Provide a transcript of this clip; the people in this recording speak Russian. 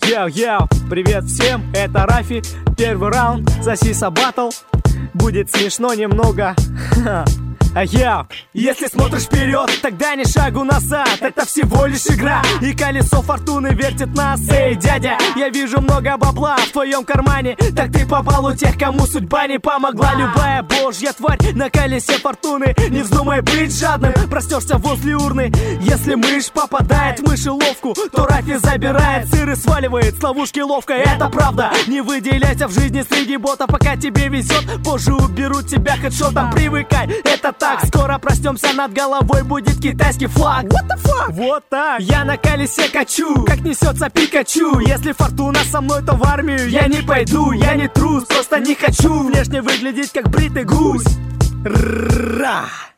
Йоу, привет всем, это Рафи. Первый раунд за Сиса Баттл. Будет смешно немного. Если смотришь вперед, тогда не шагу назад. Это всего лишь игра, и колесо фортуны вертит нас. Эй, дядя, я вижу много бабла в твоем кармане. Так ты попал у тех, кому судьба не помогла. Любая божья тварь на колесе фортуны. Не вздумай быть жадным, проснешься возле урны. Если мышь попадает в мышеловку, то Рафи забирает сыр и сваливает с ловушки ловко. Это правда, не выделяйся в жизни среди ботов, пока тебе везет. Позже уберут тебя хедшотом, привыкай, это так. Скоро проснемся, над головой будет китайский флаг. What the fuck? Вот так. Я на колесе качу, как несется Пикачу. Если фортуна со мной, то в армию я не пойду. Я не трус, просто не хочу внешне выглядеть как бритый гусь. Ра!